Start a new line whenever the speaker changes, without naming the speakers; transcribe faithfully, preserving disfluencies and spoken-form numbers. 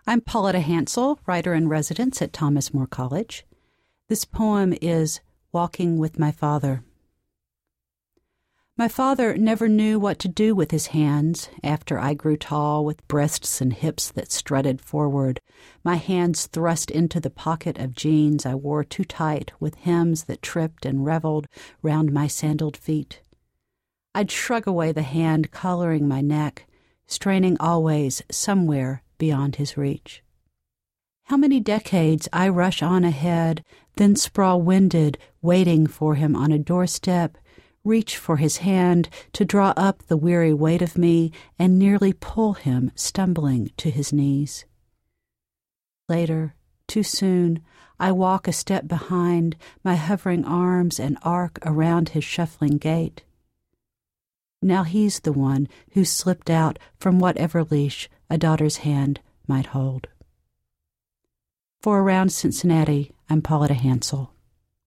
I'm Pauletta Hansel, writer-in-residence at Thomas More College. This poem is Walking with My Father. My father never knew what to do with his hands after I grew tall with breasts and hips that strutted forward, my hands thrust into the pocket of jeans I wore too tight with hems that tripped and reveled round my sandaled feet. I'd shrug away the hand collaring my neck, straining always somewhere beyond his reach. How many decades I rush on ahead, then sprawl winded, waiting for him on a doorstep, reach for his hand to draw up the weary weight of me and nearly pull him stumbling to his knees. Later, too soon, I walk a step behind, my hovering arms and arc around his shuffling gait. Now he's the one who slipped out from whatever leash a daughter's hand might hold. For Around Cincinnati, I'm Pauletta Hansel.